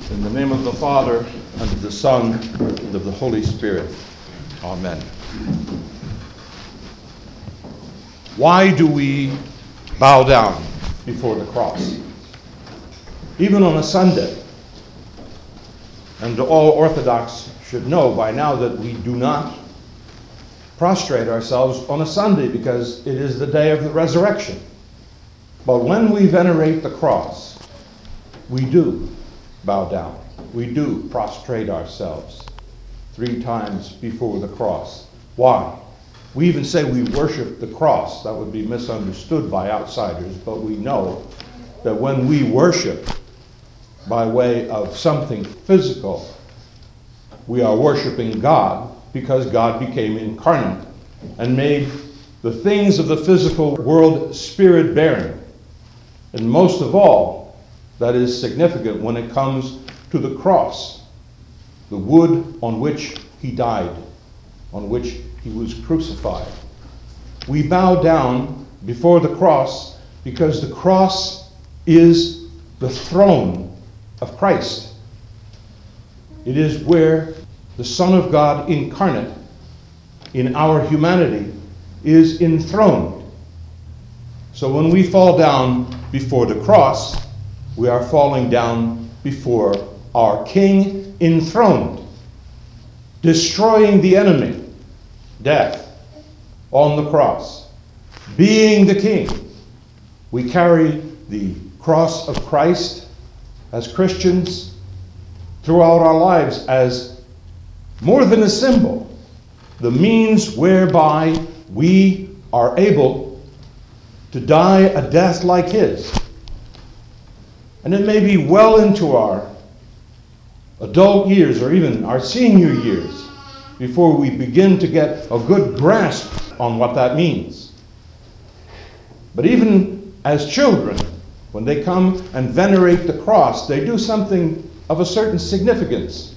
In the name of the Father, and of the Son, and of the Holy Spirit. Amen. Why do we bow down before the cross? Even on a Sunday. And all Orthodox should know by now that we do not prostrate ourselves on a Sunday because it is the day of the resurrection. But when we venerate the cross, we do bow down. We do prostrate ourselves 3 times before the cross. Why? We even say we worship the cross. That would be misunderstood by outsiders, but we know that when we worship by way of something physical, we are worshiping God because God became incarnate and made the things of the physical world spirit-bearing. And most of all, that is significant when it comes to the cross, the wood on which he died, on which he was crucified. We bow down before the cross because the cross is the throne of Christ. It is where the Son of God incarnate in our humanity is enthroned. So when we fall down before the cross, we are falling down before our King enthroned, destroying the enemy, death, on the cross. Being the King, we carry the cross of Christ as Christians throughout our lives as more than a symbol, the means whereby we are able to die a death like his. And it may be well into our adult years or even our senior years before we begin to get a good grasp on what that means. But even as children, when they come and venerate the cross, they do something of a certain significance.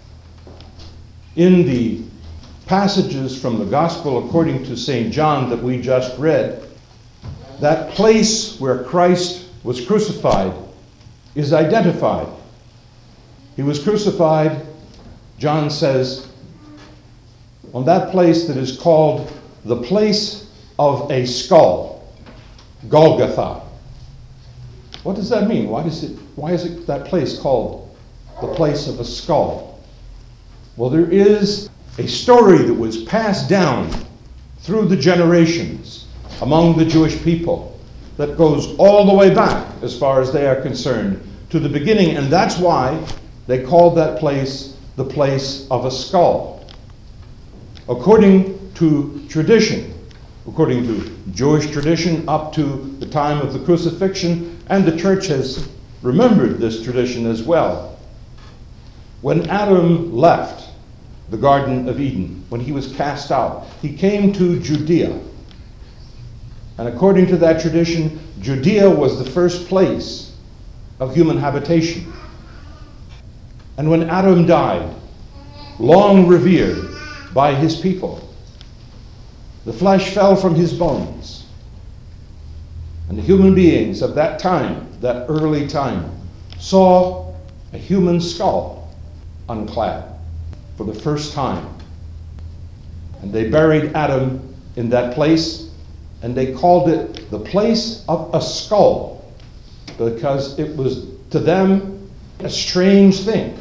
In the passages from the Gospel according to St. John that we just read, that place where Christ was crucified is identified. He was crucified, John says, on that place that is called the place of a skull, Golgotha. What does that mean? Why is it that place called the place of a skull? Well, there is a story that was passed down through the generations among the Jewish people that goes all the way back, as far as they are concerned, to the beginning, and that's why they called that place the place of a skull. According to tradition, according to Jewish tradition up to the time of the crucifixion, and the church has remembered this tradition as well. When Adam left the Garden of Eden, when he was cast out, he came to Judea. And according to that tradition, Judea was the first place of human habitation. And when Adam died, long revered by his people, the flesh fell from his bones. And the human beings of that time, that early time, saw a human skull unclad for the first time. And they buried Adam in that place, and they called it the place of a skull, because it was to them a strange thing.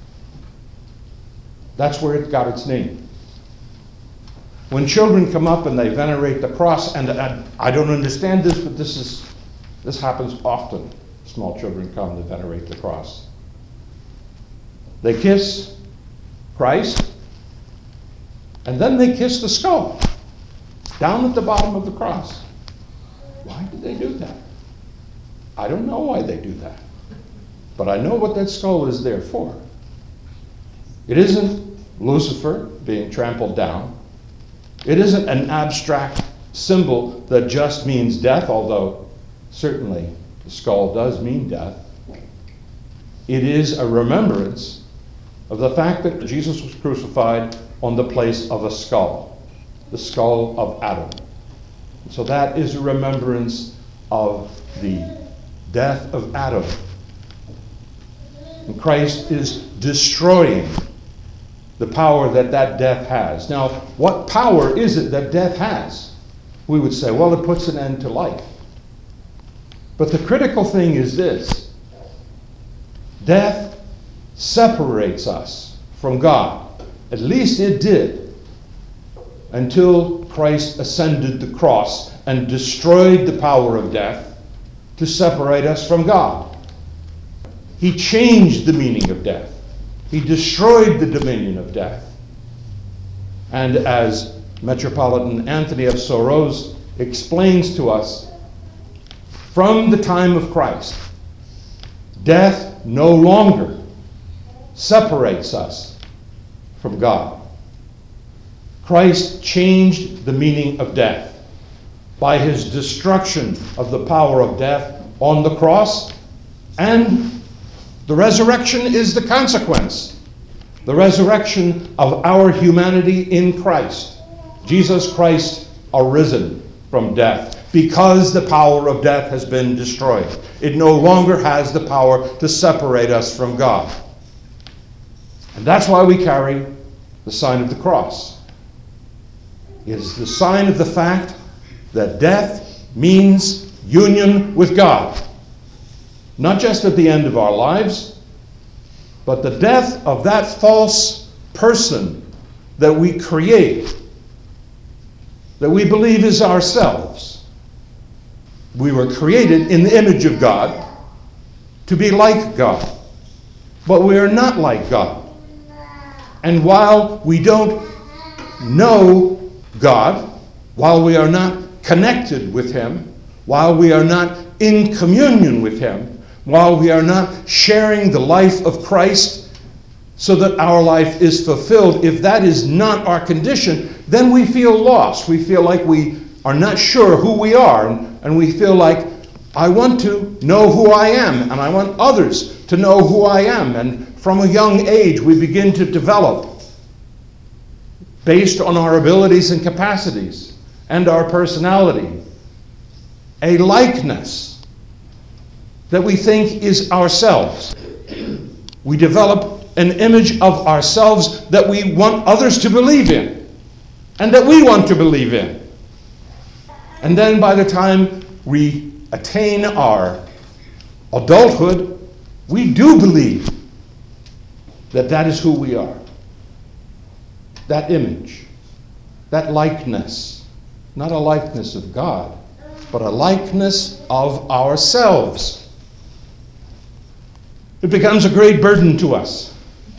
That's where it got its name. When children come up and they venerate the cross, and I don't understand this, but this happens often. Small children come to venerate the cross. They kiss Christ, and then they kiss the skull down at the bottom of the cross. Why did they do that? I don't know why they do that, but I know what that skull is there for. It isn't Lucifer being trampled down. It isn't an abstract symbol that just means death, although certainly the skull does mean death. It is a remembrance of the fact that Jesus was crucified on the place of a skull, the skull of Adam. So that is a remembrance of the death of Adam. And Christ is destroying the power that death has. Now, what power is it that death has? We would say, well, it puts an end to life. But the critical thing is this: death separates us from God. At least it did, until Christ ascended the cross and destroyed the power of death to separate us from God. He changed the meaning of death. He destroyed the dominion of death. And as Metropolitan Anthony of Sorose explains to us, from the time of Christ, death no longer separates us from God. Christ changed the meaning of death by his destruction of the power of death on the cross, and the resurrection is the consequence. The resurrection of our humanity in Christ. Jesus Christ arisen from death because the power of death has been destroyed. It no longer has the power to separate us from God. And that's why we carry the sign of the cross. It is the sign of the fact that death means union with God. Not just at the end of our lives, but the death of that false person that we create, that we believe is ourselves. We were created in the image of God to be like God, but we are not like God. And while we don't know God, while we are not connected with him, while we are not in communion with him, while we are not sharing the life of Christ so that our life is fulfilled, if that is not our condition, then we feel lost. We feel like we are not sure who we are, and we feel like, I want to know who I am, and I want others to know who I am. And from a young age, we begin to develop, based on our abilities and capacities and our personality, a likeness that we think is ourselves. We develop an image of ourselves that we want others to believe in, and that we want to believe in. And then by the time we attain our adulthood, we do believe that that is who we are. That image, that likeness, not a likeness of God, but a likeness of ourselves. It becomes a great burden to us.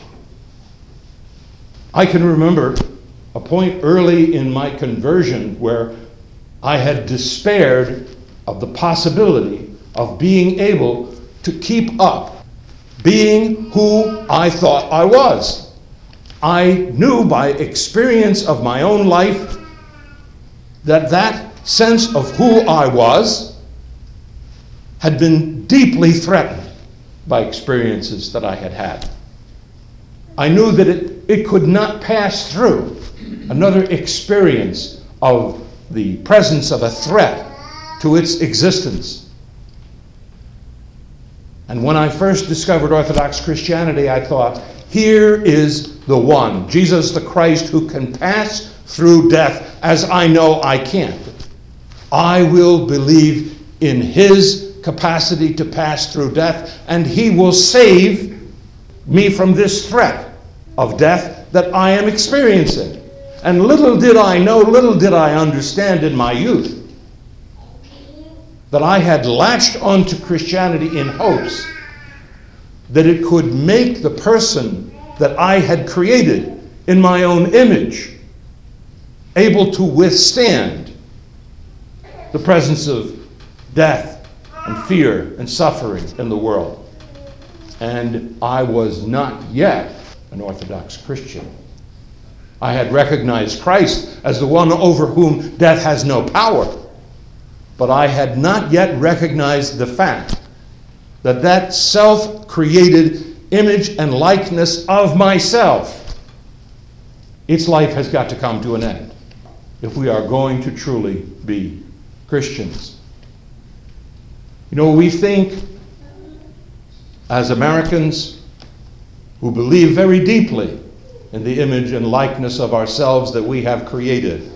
I can remember a point early in my conversion where I had despaired of the possibility of being able to keep up being who I thought I was. I knew by experience of my own life that sense of who I was had been deeply threatened by experiences that I had had. I knew that it could not pass through another experience of the presence of a threat to its existence. And when I first discovered Orthodox Christianity, I thought, here is the one, Jesus the Christ, who can pass through death as I know I can't. I will believe in his capacity to pass through death, and he will save me from this threat of death that I am experiencing. And little did I know, little did I understand in my youth that I had latched onto Christianity in hopes that it could make the person that I had created in my own image able to withstand the presence of death and fear and suffering in the world. And I was not yet an Orthodox Christian. I had recognized Christ as the one over whom death has no power, but I had not yet recognized the fact that that self-created image and likeness of myself, its life has got to come to an end if we are going to truly be Christians. You know, we think as Americans who believe very deeply in the image and likeness of ourselves that we have created,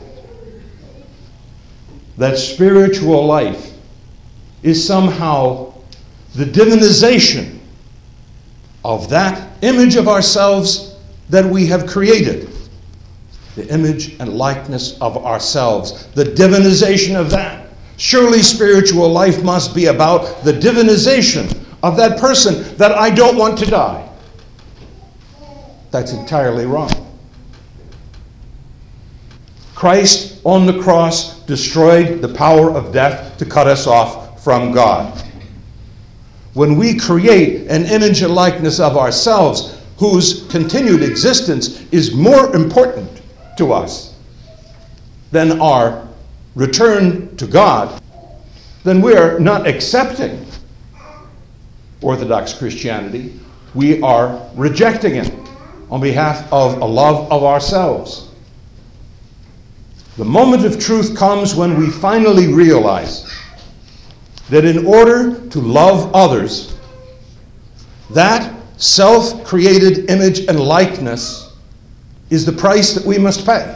that spiritual life is somehow the divinization of that image of ourselves that we have created. The image and likeness of ourselves, the divinization of that. Surely spiritual life must be about the divinization of that person that I don't want to die. That's entirely wrong. Christ on the cross destroyed the power of death to cut us off from God. When we create an image and likeness of ourselves whose continued existence is more important to us than our return to God, then we're not accepting Orthodox Christianity. We are rejecting it on behalf of a love of ourselves. The moment of truth comes when we finally realize that in order to love others, that self-created image and likeness is the price that we must pay.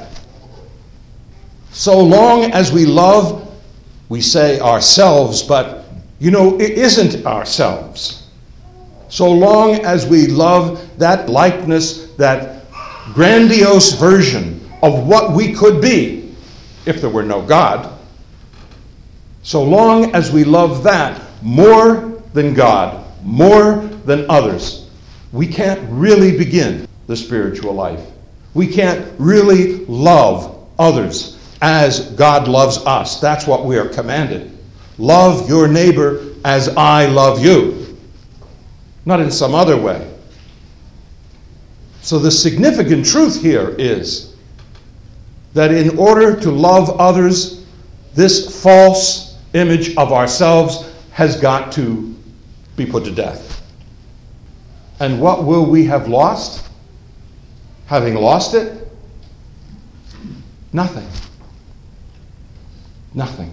So long as we love, we say ourselves, but it isn't ourselves. So long as we love that likeness, that grandiose version of what we could be if there were no God, so long as we love that more than God, more than others, we can't really begin the spiritual life. We can't really love others as God loves us. That's what we are commanded. Love your neighbor as I love you. Not in some other way. So the significant truth here is that in order to love others, this false image of ourselves has got to be put to death. And what will we have lost? Having lost it? Nothing. Nothing.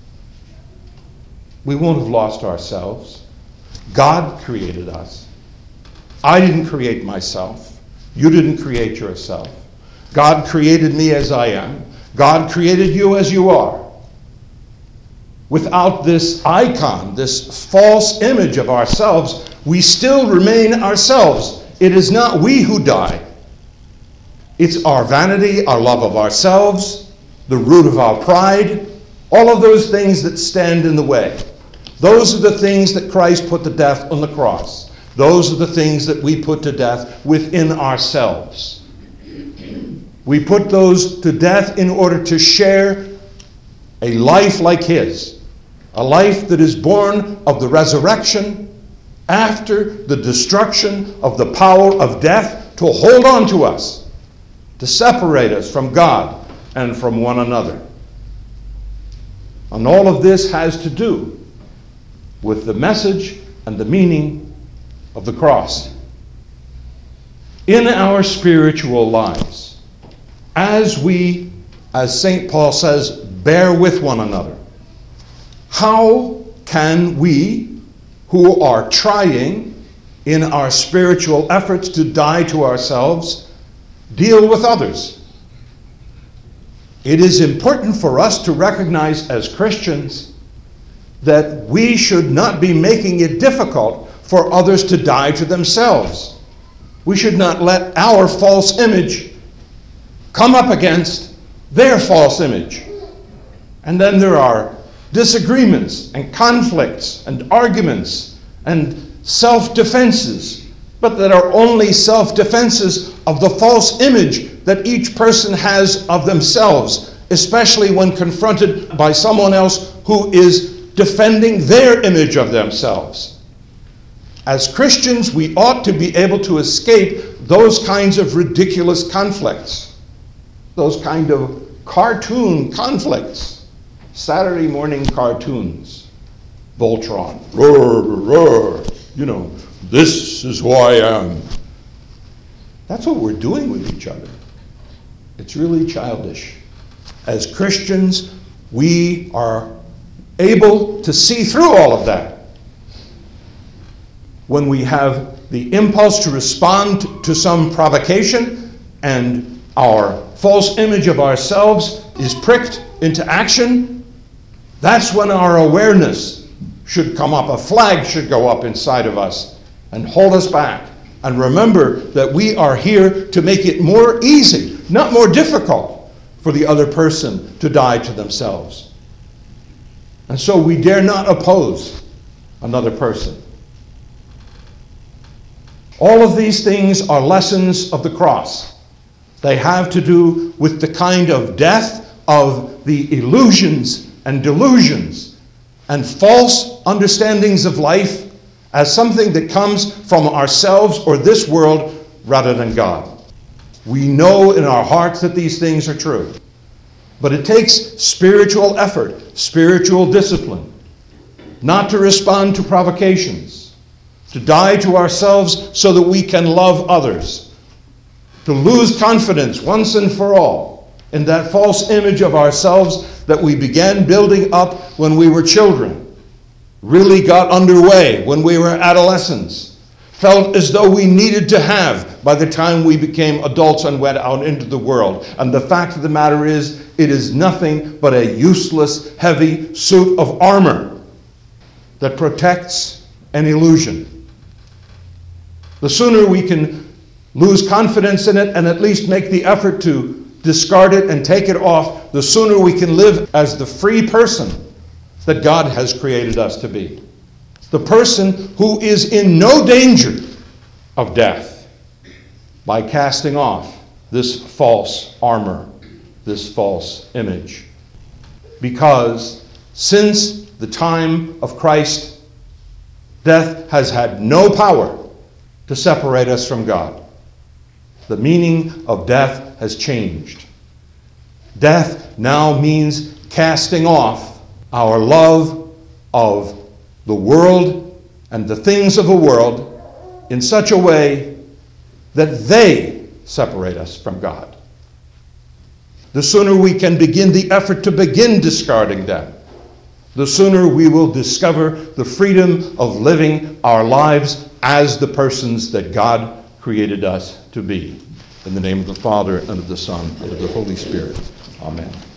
We won't have lost ourselves. God created us. I didn't create myself. You didn't create yourself. God created me as I am. God created you as you are. Without this icon, this false image of ourselves, we still remain ourselves. It is not we who die. It's our vanity, our love of ourselves, the root of our pride, all of those things that stand in the way. Those are the things that Christ put to death on the cross. Those are the things that we put to death within ourselves. We put those to death in order to share a life like His, a life that is born of the resurrection after the destruction of the power of death to hold on to us, to separate us from God and from one another. And all of this has to do with the message and the meaning of the cross. In our spiritual lives, as we, as St. Paul says, bear with one another, how can we, who are trying in our spiritual efforts to die to ourselves, deal with others? It is important for us to recognize as Christians that we should not be making it difficult for others to die to themselves. We should not let our false image come up against their false image. And then there are disagreements and conflicts and arguments and self-defenses, but that are only self-defenses of the false image that each person has of themselves, especially when confronted by someone else who is defending their image of themselves. As Christians, we ought to be able to escape those kinds of ridiculous conflicts, those kind of cartoon conflicts, Saturday morning cartoons, Voltron, roar, roar, this is who I am. That's what we're doing with each other. It's really childish. As Christians, we are able to see through all of that when we have the impulse to respond to some provocation, and our false image of ourselves is pricked into action, that's when our awareness should come up. A flag should go up inside of us and hold us back. And remember that we are here to make it more easy, not more difficult, for the other person to die to themselves. And so we dare not oppose another person. All of these things are lessons of the cross. They have to do with the kind of death of the illusions and delusions and false understandings of life as something that comes from ourselves or this world rather than God. We know in our hearts that these things are true. But it takes spiritual effort, spiritual discipline, not to respond to provocations, to die to ourselves so that we can love others, to lose confidence once and for all in that false image of ourselves that we began building up when we were children, really got underway when we were adolescents, felt as though we needed to have by the time we became adults and went out into the world. And the fact of the matter is, it is nothing but a useless, heavy suit of armor that protects an illusion. The sooner we can lose confidence in it and at least make the effort to discard it and take it off, the sooner we can live as the free person that God has created us to be. The person who is in no danger of death by casting off this false armor, this false image. Because since the time of Christ, death has had no power to separate us from God. The meaning of death has changed. Death now means casting off our love of the world and the things of the world in such a way that they separate us from God. The sooner we can begin the effort to begin discarding them, the sooner we will discover the freedom of living our lives as the persons that God created us to be. In the name of the Father, and of the Son, and of the Holy Spirit. Amen.